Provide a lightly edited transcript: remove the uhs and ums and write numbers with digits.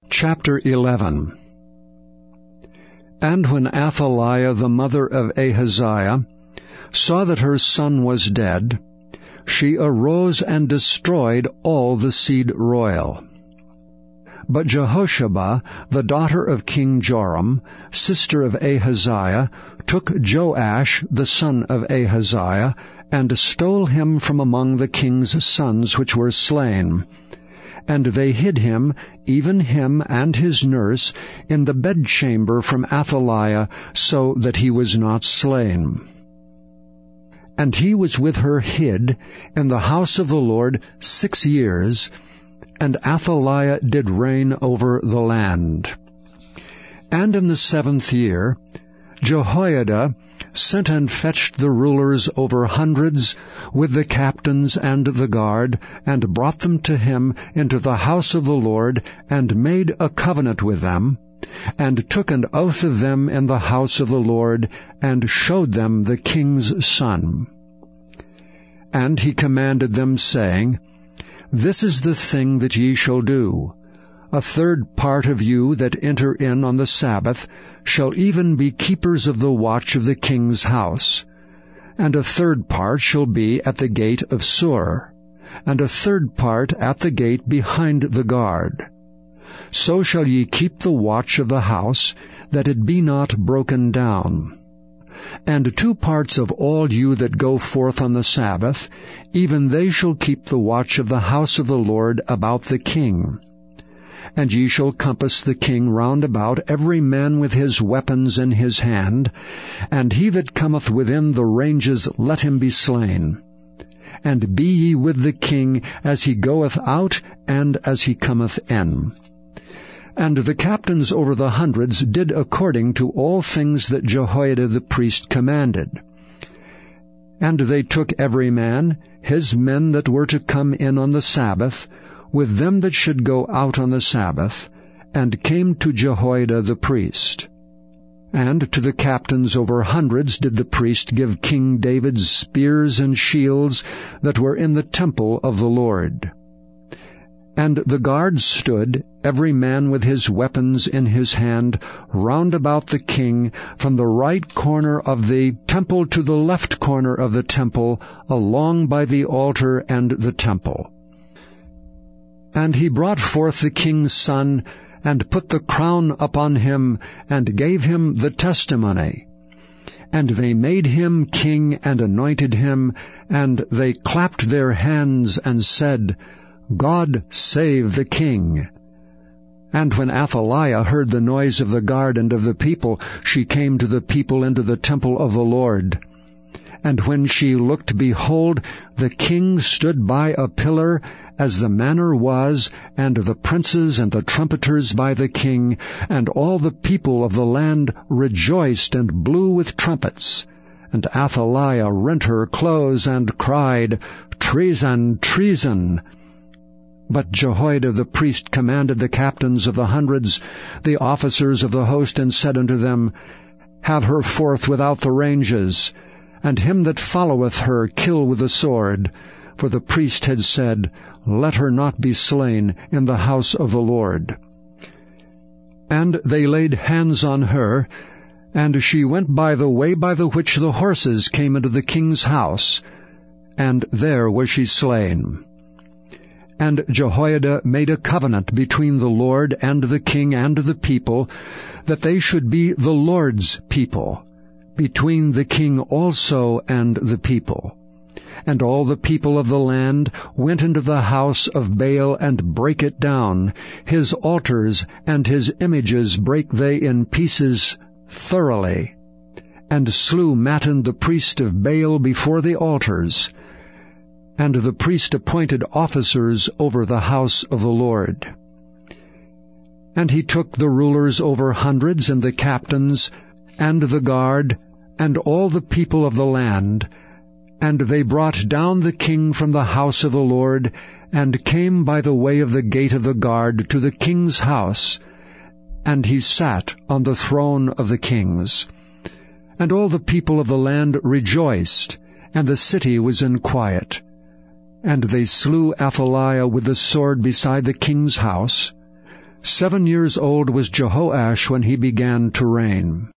Chapter 11. And when Athaliah the mother of Ahaziah saw that her son was dead, she arose and destroyed all the seed royal. But Jehosheba, the daughter of King Joram, sister of Ahaziah, took Joash the son of Ahaziah, and stole him from among the king's sons which were slain. And they hid him, even him and his nurse, in the bedchamber from Athaliah, so that he was not slain. And he was with her hid in the house of the Lord 6 years, and Athaliah did reign over the land. And in the 7th year, Jehoiada sent and fetched the rulers over hundreds with the captains and the guard, and brought them to him into the house of the Lord, and made a covenant with them, and took an oath of them in the house of the Lord, and showed them the king's son. And he commanded them, saying, This is the thing that ye shall do. A third part of you that enter in on the Sabbath shall even be keepers of the watch of the king's house. And a third part shall be at the gate of Sur, and a third part at the gate behind the guard. So shall ye keep the watch of the house, that it be not broken down. And 2 parts of all you that go forth on the Sabbath, even they shall keep the watch of the house of the Lord about the king. And ye shall compass the king round about, every man with his weapons in his hand, and he that cometh within the ranges, let him be slain. And be ye with the king as he goeth out, and as he cometh in. And the captains over the hundreds did according to all things that Jehoiada the priest commanded. And they took every man his men that were to come in on the Sabbath, with them that should go out on the Sabbath, and came to Jehoiada the priest. And to the captains over hundreds did the priest give King David's spears and shields that were in the temple of the Lord. And the guards stood, every man with his weapons in his hand, round about the king, from the right corner of the temple to the left corner of the temple, along by the altar and the temple. And he brought forth the king's son, and put the crown upon him, and gave him the testimony. And they made him king, and anointed him, and they clapped their hands, and said, God save the king. And when Athaliah heard the noise of the guard and of the people, she came to the people into the temple of the Lord. And when she looked, behold, the king stood by a pillar, as the manner was, and the princes and the trumpeters by the king, and all the people of the land rejoiced and blew with trumpets. And Athaliah rent her clothes and cried, Treason, treason! But Jehoiada the priest commanded the captains of the hundreds, the officers of the host, and said unto them, Have her forth without the ranges, and him that followeth her kill with the sword. For the priest had said, Let her not be slain in the house of the Lord. And they laid hands on her, and she went by the way by the which the horses came into the king's house, and there was she slain. And Jehoiada made a covenant between the Lord and the king and the people, that they should be the Lord's people, between the king also and the people. And all the people of the land went into the house of Baal, and brake it down. His altars and his images brake they in pieces thoroughly, and slew Mattan the priest of Baal before the altars. And the priest appointed officers over the house of the Lord. And he took the rulers over hundreds, and the captains, and the guard, and all the people of the land, and they brought down the king from the house of the Lord, and came by the way of the gate of the guard to the king's house, and he sat on the throne of the kings. And all the people of the land rejoiced, and the city was in quiet. And they slew Athaliah with the sword beside the king's house. 7 years old was Jehoash when he began to reign.